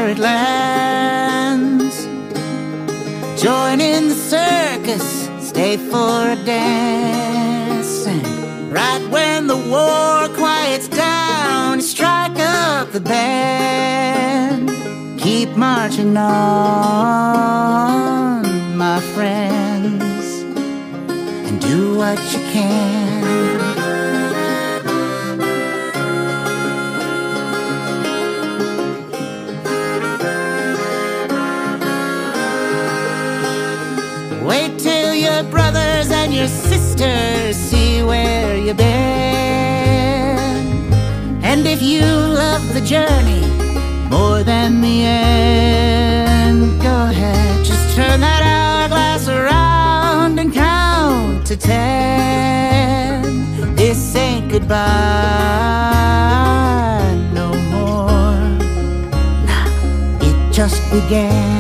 where it lands. Join in the circus, stay for a dance. And right when the war quiets down, strike up the band. Keep marching on, my friends, and do what you can. Wait till your brothers and your sisters see where you've been. And if you love the journey more than the end, go ahead, just turn that hourglass around and count to 10. This ain't goodbye no more. Nah, it just began.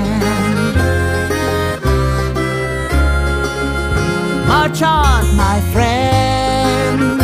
March on, my friends.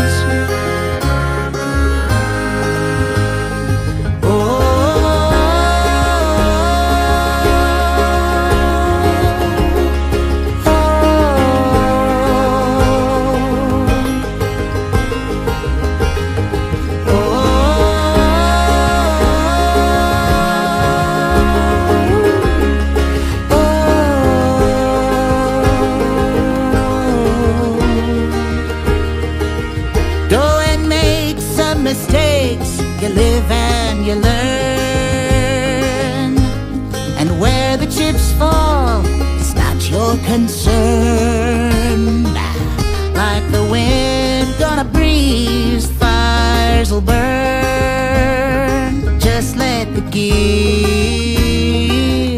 Mistakes, you live and you learn. And where the chips fall, it's not your concern. Like the wind gonna breeze, fires will burn. Just let the gears